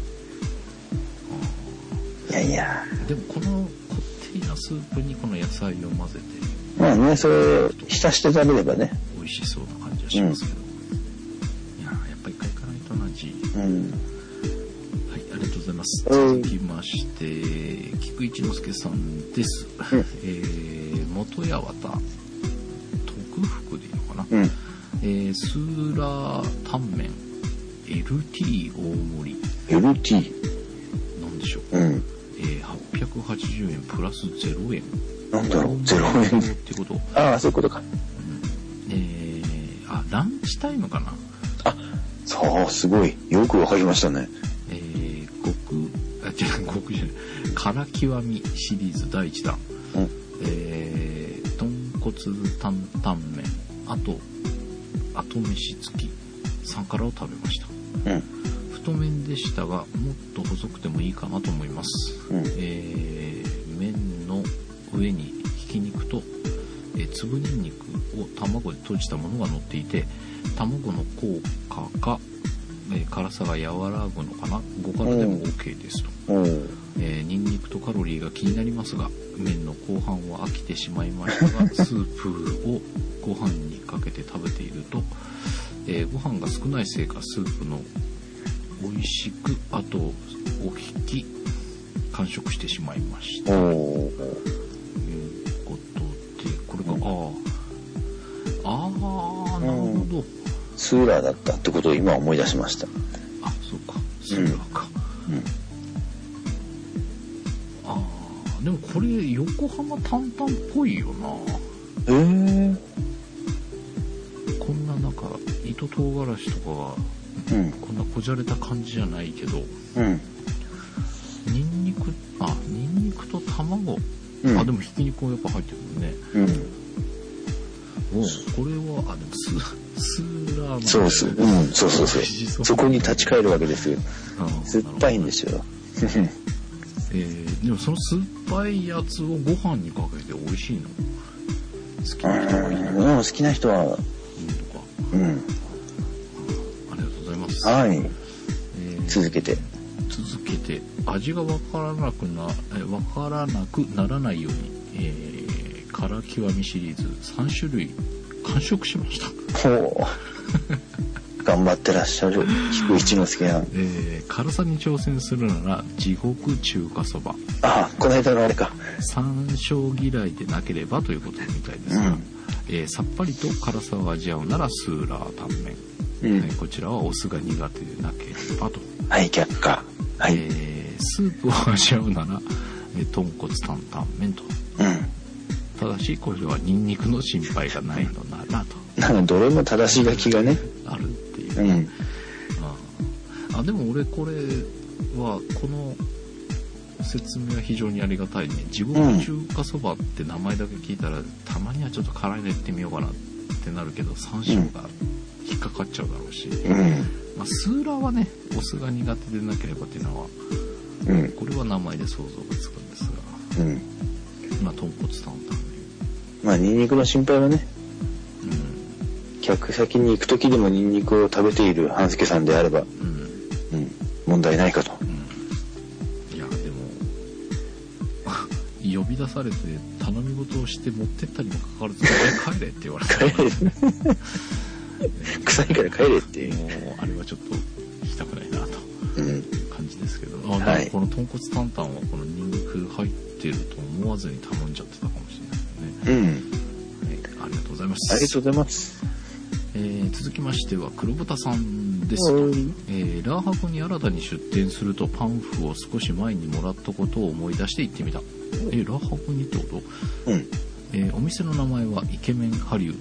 いや。でもこのこってりなスープにこの野菜を混ぜて。 それを浸して食べればね。 美味しそうな感じはしますけど。いややっぱり一回行かないとなじ。はい、ありがとうございます。続きまして、菊一之助さんです。元八幡徳福でいいのかな。スーラータンメン LT 大盛り。 LT？ なんでしょう。880円プラス0円。 なんだろう、0円ってこと。 ああ、そういうことか。 ランチタイムかな。 あ、そう、すごい。よくわかりましたね。 極じゃない。辛極みシリーズ第1弾。豚骨担々麺。あと飯付き3辛を食べました。太麺でしたが、もっと細くてもいいかなと思います。麺の上にひき肉と、粒ニンニクを卵で閉じたものが乗っていて、卵の効果か、辛さが和らぐのかな、5辛でも OK ですと。ニンニクとカロリーが気になりますが、麺の後半は飽きてしまいましたが、スープをご飯にかけて食べていると、ご飯が少ないせいかスープの美味しく、あとお引き完食してしまいました。ということで、これが、なるほど。 スーラーだったってことを今思い出しました。 あ、そうか、スーラーか。でもこれ横浜担々っぽいよな。こんななんか糸唐辛子とかが、こんなこじゃれた感じじゃないけど、ニンニクと卵、でもひき肉もやっぱ入ってるね。これはでもスーラーのそう。そこに立ち返るわけですよ。酸っぱいんですよ。 でもその酸っぱいやつをご飯にかけて美味しいの？好きな人はいいの？ 好きな人は。 ありがとうございます。 はい。続けて味がわからなくならないように、辛極みシリーズ3種類完食しました。 頑張ってらっしゃる菊一之輔さん。 辛さに挑戦するなら地獄中華そば。 この間のあれか。 山椒嫌いでなければということみたいですが、さっぱりと辛さを味わうならスーラータンメン、こちらはお酢が苦手でなければと。 却下。 スープを味わうなら、豚骨担々麺と。ただしこれはニンニクの心配がないのならと。 なんかどれも正し書きがねあるっていう。でも俺これはこの説明は非常にありがたいね。地獄中華そばって名前だけ聞いたら、たまにはちょっと辛いの言ってみようかなってなるけど、山椒が引っかかっちゃうだろうし、スーラーはね、お酢が苦手でなければっていうのは、これは名前で想像がつくんですが、豚骨担々 ニンニクの心配はね、客先に行く時でもニンニクを食べている半助さんであれば、問題ないかと。 いやでも呼び出されて頼み事をして持ってったにもかかわらず帰れって言われて臭いから帰れっていう。 もうあれはちょっと行きたくないなという感じですけど、この豚骨担々はこのニンニク入ってると思わずに頼んじゃってたかもしれないですね。ありがとうございます。 ありがとうございます。 続きましては黒豚さんですと、ラーハコに新たに出店するとパンフを少し前にもらったことを思い出して行ってみた。ラーハコにってこと？お店の名前はイケメンハリウッ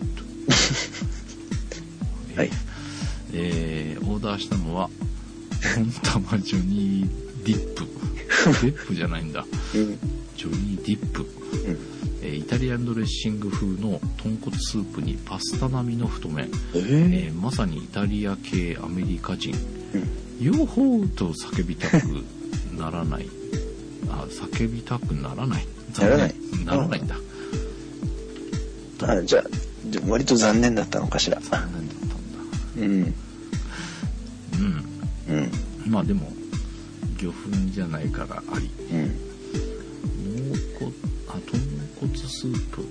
ド。オーダーしたのは本玉ジョニーディップデップじゃないんだ、ジョニーディップ、イタリアンドレッシング風の豚骨スープにパスタ並みの太麺、まさにイタリア系アメリカ人、ヨーホーと叫びたくならない叫びたくならないならないんだ。 じゃあ割と残念だったのかしら。 残念だったんだ。でも魚粉じゃないからあり。豚骨スープ、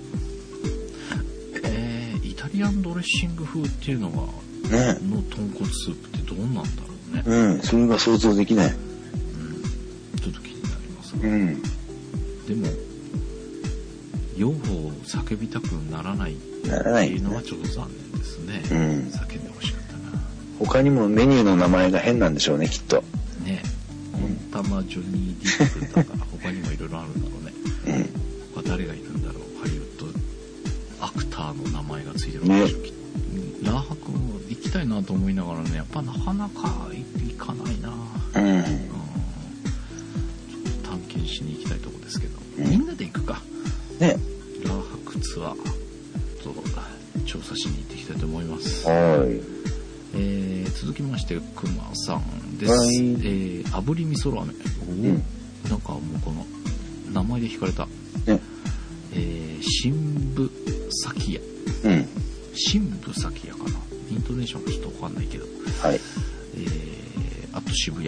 イタリアンドレッシング風っていうのが、の豚骨スープってどうなんだろうね。 それが想像できない。 ちょっと気になりますが、でも用法を叫びたくならないっていうのはちょっと残念ですね。叫んでほしかったな。 他にもメニューの名前が変なんでしょうね、きっと。 本玉ジョニーディップだから他にもいろいろあるんだろうね。他誰がいるんだろついてるんでしょう、ね、ラーハク行きたいなと思いながらね、やっぱなかなか行かないな。うん。ちょっと探検しに行きたいところですけど、みんなで行くか。 ね。 ラーハクツアーと調査しに行っていきたいと思います。 はい。 続きましてくまさんです。はい。炙り味噌ラーメン。うん。なんかもうこの名前で惹かれた。ね。新部咲屋。うん。新部咲屋かな。イントネーションはちょっとわかんないけど。はい。あと渋谷。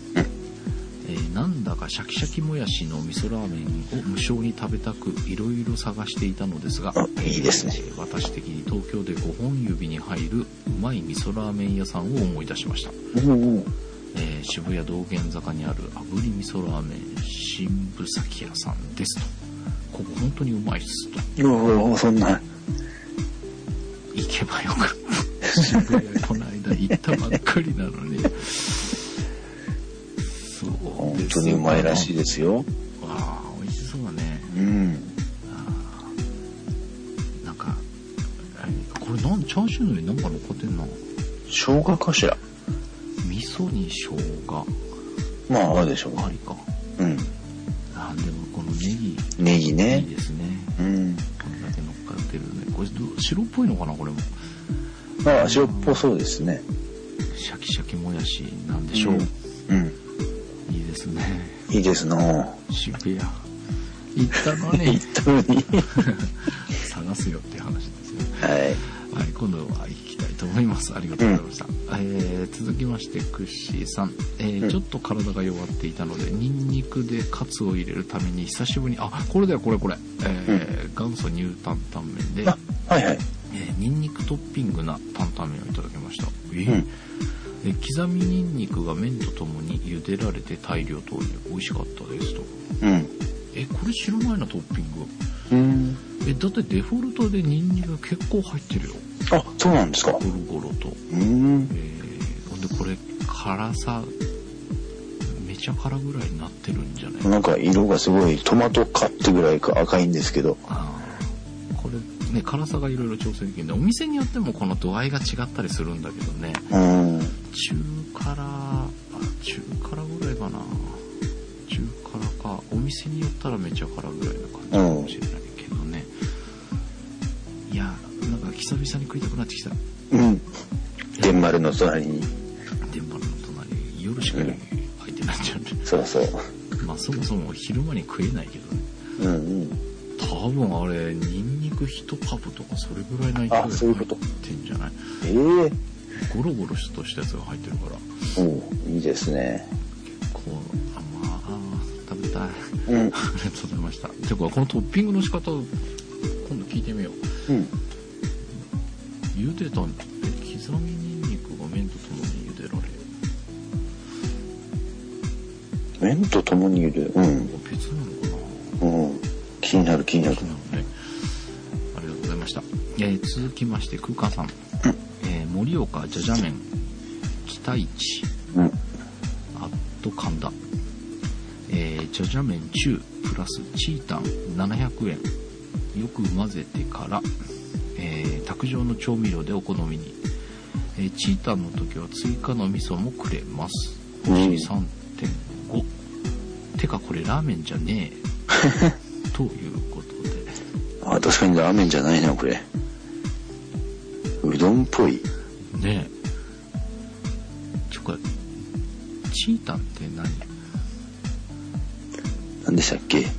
なんだかシャキシャキもやしの味噌ラーメンを無償に食べたくいろいろ探していたのですが、 いいですね。 私的に東京で5本指に入るうまい味噌ラーメン屋さんを思い出しました。渋谷道玄坂にある炙り味噌ラーメン新部咲屋さんですと。ここ本当にうまいっすと。 そんな。 行けばよかった。渋谷この間行ったばっかりなのに。 本当にうまいらしいですよ。 ああ、美味しそうだね。うん。なんか、これチャーシューの上に何か残ってんの？ 生姜かしら。 味噌に生姜。 まあ、あるでしょう。 ありか。うん。あ、でもこのネギ。 ネギね。 いいですね。うん。これだけ乗っかってるね。これ白っぽいのかな、これも。 ああ、白っぽそうですね。 シャキシャキもやしなんでしょう。うん。いいですね。 いいですの。 渋谷。行ったのに。 行ったのに。 探すよっていう話ですね。 はい。 はい、今度は行きたいと思います。ありがとうございました。続きまして、クッシーさん。ちょっと体が弱っていたので、ニンニクでカツを入れるために久しぶりに、これだよ、これ。元祖ニュータンタン麺で、 はいはい。 ニンニクトッピングなタンタン麺をいただきました。刻みニンニクが麺とともに茹でられて大量投入。美味しかったですと。うん。これ知らないな、トッピング。だってデフォルトでニンニク結構入ってるよ。 あ、そうなんですか。 ゴロゴロと。で、これ、辛さ、めちゃ辛ぐらいになってるんじゃない？ なんか色がすごいトマトカットぐらいか赤いんですけど。 これね、辛さがいろいろ調整できるんで、お店によってもこの度合いが違ったりするんだけどね。中辛ぐらいかな。中辛か。お店によったらめちゃ辛ぐらいな感じかもしれないけどね。いや、なんか久々に食いたくなってきた。うん。 天丸の隣に。 天丸の隣に夜しか空いてないんじゃん。 そうそう。 まあそもそも昼間に食えないけどね。多分あれニンニク1株とかそれぐらいの勢いが入ってんじゃない？ゴロゴロとしたやつが入ってるから。 いいですね。 結構食べたい。ありがとうございました。てかこのトッピングの仕方今度聞いてみよう。茹でた刻みニンニクが麺とともに茹でられる。 麺とともに茹でる。 別なのかな。 気になるね。ありがとうございました。続きまして空間さん。盛岡じゃじゃ麺北一アット神田。じゃじゃ麺中プラスチータン700円。よく混ぜてから、卓上の調味料でお好みに。チータンの時は追加の味噌もくれます。星 3.5。てかこれラーメンじゃねえ。ということで。 確かにラーメンじゃないな、これ。うどんっぽい。 ねえ。チータンって何でしたっけ？よ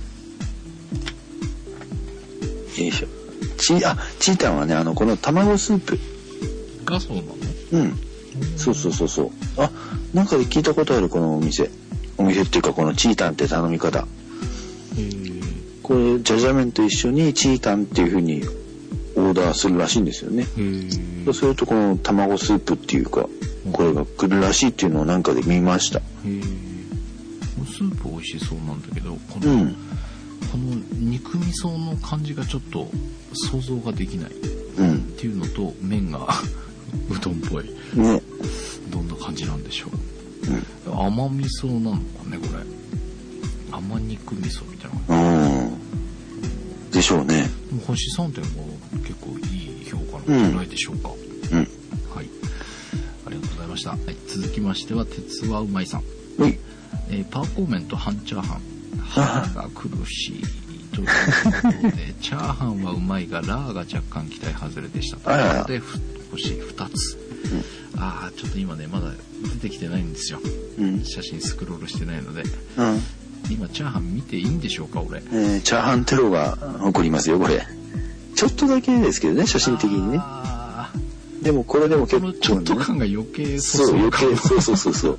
いしょ。チータンはね、この卵スープ。 がそうなの？ そう。なんかで聞いたことある、このお店。お店っていうか、このチータンって頼み方。これ、じゃじゃ麺と一緒にチータンっていう風にオーダーするらしいんですよね。そうすると、この卵スープっていうか、これが来るらしいっていうのをなんかで見ました。 スープ美味しそうなんだけど、この肉味噌の感じがちょっと想像ができないっていうのと、麺がうどんっぽい。ね。どんな感じなんでしょう。甘味噌なのかね、これ。甘肉味噌みたいな感じ。 でしょうね。 星 3.5 結構いいじゃないでしょうか。 うん。 はい。ありがとうございました。はい、続きましては、鉄はうまいさん。 はい。 パーコーメンと半チャーハン。歯が苦しいということで、チャーハンはうまいが、ラーが若干期待外れでした。ということで、星2つ。ちょっと今ね、まだ出てきてないんですよ。写真スクロールしてないので。今、チャーハン見ていいんでしょうか、俺。 チャーハンテロが起こりますよ、これ。ちょっとだけですけどね、写真的にね。でもこれでも結構、ね、 ちょっと感が余計そう余計そう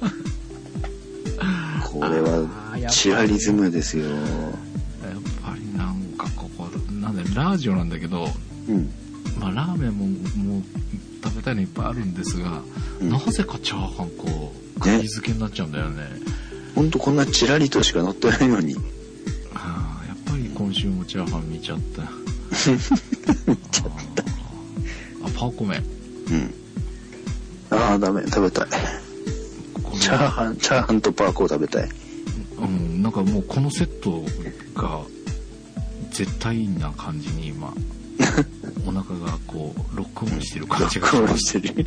これはチラリズムですよ。 やっぱりなんかここなんでラジオなんだけど、まあラーメンもう食べたいのいっぱいあるんですが、なぜかチャーハンこう釘付けになっちゃうんだよね。 ほんとこんなチラリとしか載ってないのに。 やっぱり今週もチャーハン見ちゃった。パーコメン。 ダメ、食べたい。チャーハンとパーコを食べたい。 なんかもうこのセットが絶対な感じに今お腹がこうロックオンしてる感じがします。ロックオンしてる。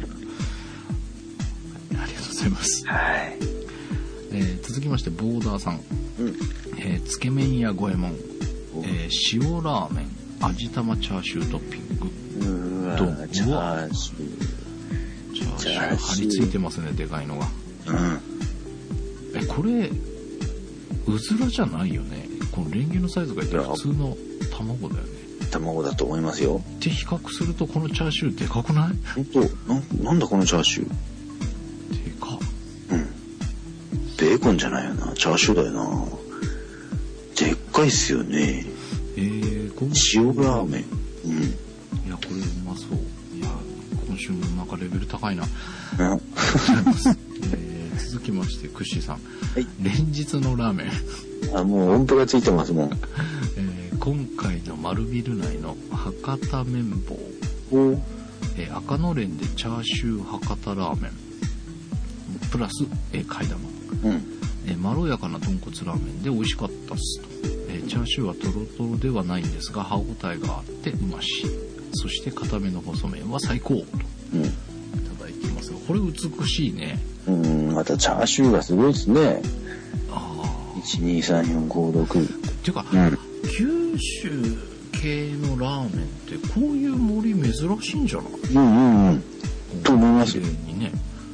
ありがとうございます。はい。続きましてボーダーさん。つけ麺や五右衛門、塩ラーメン、味玉チャーシュートッピング。チャーシュー張り付いてますね、でかいのが。これうずらじゃないよね。このレンゲのサイズが言ったら普通の卵だよね。 卵だと思いますよ。 で比較するとこのチャーシューでかくない？ なんだこのチャーシュー。 でか。 ベーコンじゃないよな。チャーシューだよな。でっかいっすよね。塩ラーメン。 いやこれうまそう。いや今週もなんかレベル高いな。続きましてクッシーさん、連日のラーメン。もう音符がついてますもん。今回の丸ビル内の博多綿棒、赤のれんでチャーシュー博多ラーメンプラス、替え玉、まろやかな豚骨ラーメンで美味しかったっすと。チャーシューはトロトロではないんですが歯ごたえがあってうまし、そして固めの細麺は最高と、いただいていますが、これ美しいね。 またチャーシューがすごいですね。12345 っていうか、九州系のラーメンってこういう盛り珍しいんじゃない？と思いますよね。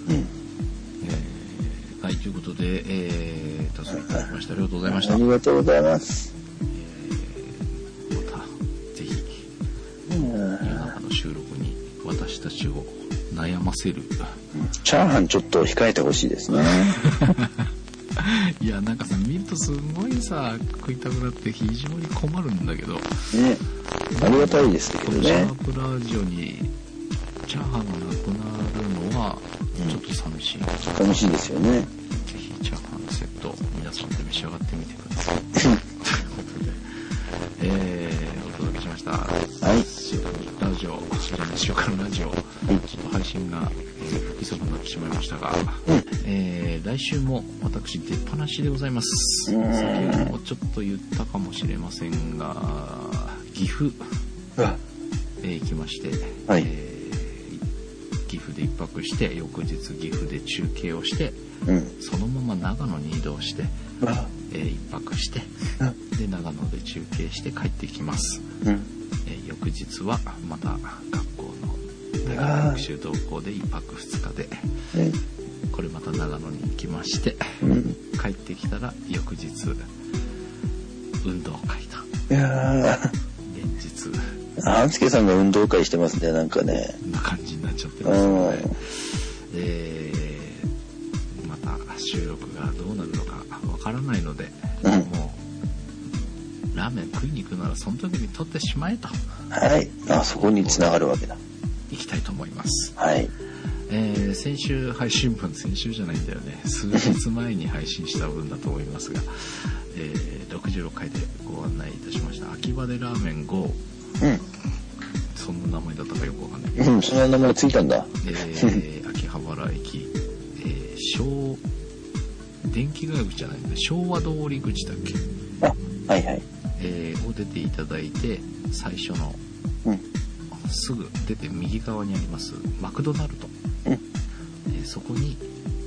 はい、ということで、多数いただきました。ありがとうございました。 ありがとうございます。 またぜひ夜中の収録に私たちを悩ませる。 チャーハンちょっと控えてほしいですね。 いやなんかさ見るとすごいさ食いたくなって非常に困るんだけど。 ありがたいですけどね。 シャープラジオにチャーハンがなくなるのはちょっと寂しい。 寂しいですよね。 ぜひチャーハンセット皆さんで召し上がってみてください。ということで、お届けしました。はい。ラジオ、塩辛ラジオ、ちょっと配信が不規則になってしまいましたが、来週も私出っ放しでございます。先ほどもちょっと言ったかもしれませんが、岐阜行きまして、岐阜で一泊して翌日岐阜で中継をして、そのまま長野に移動して、一泊して、で長野で中継して帰ってきます。翌日はまた学校の大学学習同行で1泊2日で、これまた長野に行きまして、帰ってきたら翌日運動会と。連日半助さんが運動会してますね、なんかね。 こんな感じになっちゃってますので、また収録がどうなるのかわからないので、もうラーメン食いに行くならその時に撮ってしまえと。そこに繋がるわけだ。行きたいと思います。先週配信分、先週じゃないんだよね。数日前に配信した分だと思いますが、66回でご案内いたしました秋葉でラーメン5。そんな名前だったかよくわかんないけど。そんな名前ついたんだ。秋葉原駅、電気街口じゃないんで、昭和通り口だっけ。を出ていただいて、最初のすぐ出て右側にありますマクドナルド、そこに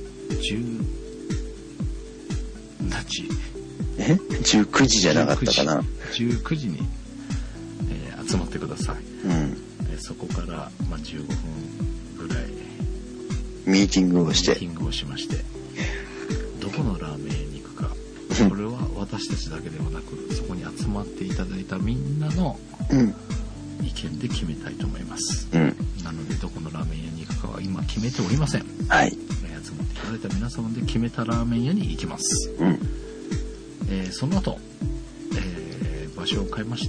何時 ？19時じゃなかったかな。 19時に、集まってください。そこから、15分ぐらいミーティングをしまして、どこのラーメン屋に行くか、これは私たちだけではなく、そこに集まっていただいたみんなの意見で決めたいと思います。なのでどこのラーメン屋に行くかは今決めておりません。 はい。 集まっていただいた皆様で決めたラーメン屋に行きます。その後、場所を変えまして、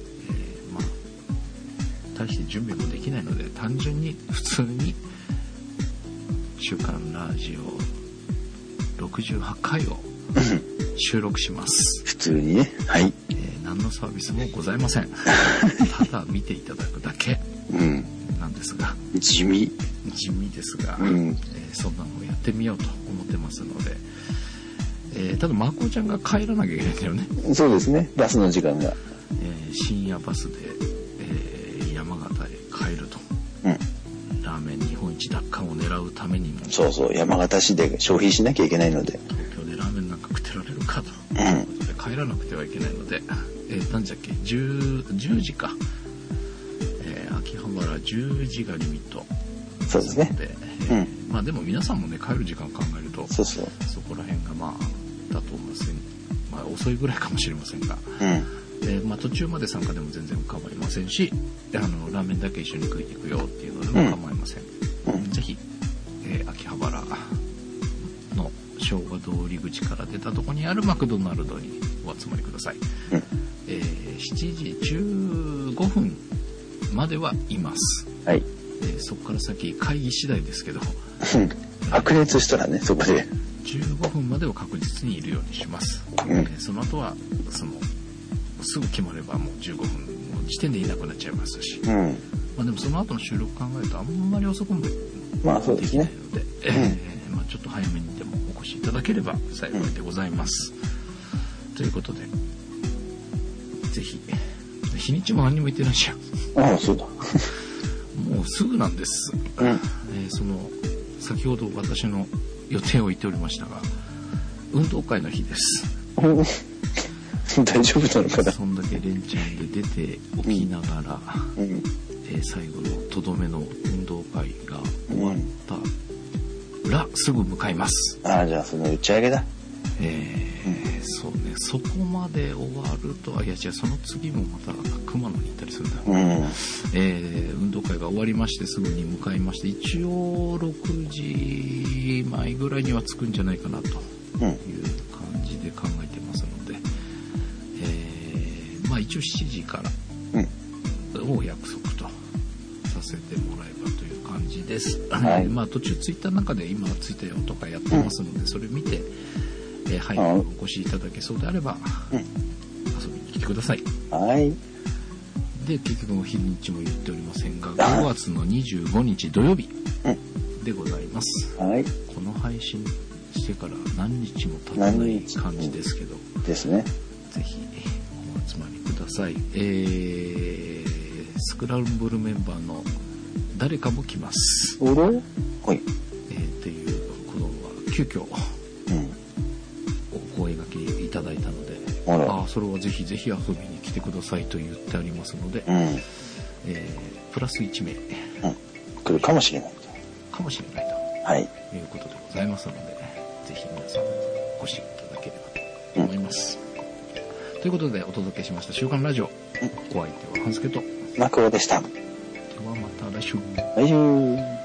大して準備もできないので、単純に普通に週刊ラジオ68回を収録します。 普通にね。はい。 何のサービスもございません。ただ見ていただくだけなんですが、 地味ですが、そんなのをやってみようと思ってますので、ただまこちゃんが帰らなきゃいけないんだよね。 そうですね。バスの時間が、 深夜バスで、山形へ帰ると、ラーメン日本一奪還を狙うためにも、 そう山形市で消費しなきゃいけないので、 東京でラーメンなんか食ってられるかということで、帰らなくてはいけないので、何時だっけ、10時か、秋葉原10時がリミット。 そうですね。 でも皆さんもね、帰る時間考えると、そこら辺がだと思いますね。遅いぐらいかもしれませんが、途中まで参加でも全然構いませんし、ラーメンだけ一緒に食いに行くよっていうのでも構いません。ぜひ、秋葉原の昭和通り口から出たところにあるマクドナルドにお集まりください。7時15分まではいます。はい。そこから先会議次第ですけど、 白熱したらね、そこで 15分までは確実にいるようにします。その後はすぐ決まればもう15分の時点でいなくなっちゃいますし、でもその後の収録考えるとあんまり遅くもできないので、ちょっと早めにでもお越しいただければ幸いでございます。ということで、ぜひ日にちも何にも言ってないじゃん。 そうだ。 もうすぐなんです。先ほど私の予定を言っておりましたが、運動会の日です。 大丈夫なのかな。 そんだけ連チャンで出ておきながら、最後のとどめの運動会が終わったらすぐ向かいます。 じゃあその打ち上げだ。 そうね、そこまで終わるとは、その次もまた熊野に行ったりするんだ。運動会が終わりましてすぐに向かいまして、一応6時前ぐらいには着くんじゃないかなという感じで考えてますので、一応7時からを約束とさせてもらえばという感じです。途中ツイッターの中で今着いたよとかやってますので、それ見て、お越しいただけそうであれば、遊びに来てください。で、結局日にちも言っておりませんが、5月の25日土曜日でございます。この配信してから何日も経たない感じですけど、 ですね。 ぜひお集まりください。スクランブルメンバーの誰かも来ます。っていうことは急遽、お声掛けいただいたので、それはぜひぜひ遊びに来てくださいと言ってありますので、プラス1名、 来るかもしれないと。 いうことでございますので、ぜひ皆さんお越しいただければと思います。ということでお届けしました週刊ラジオ、お相手は半助とマクオでした。 ではまた来週。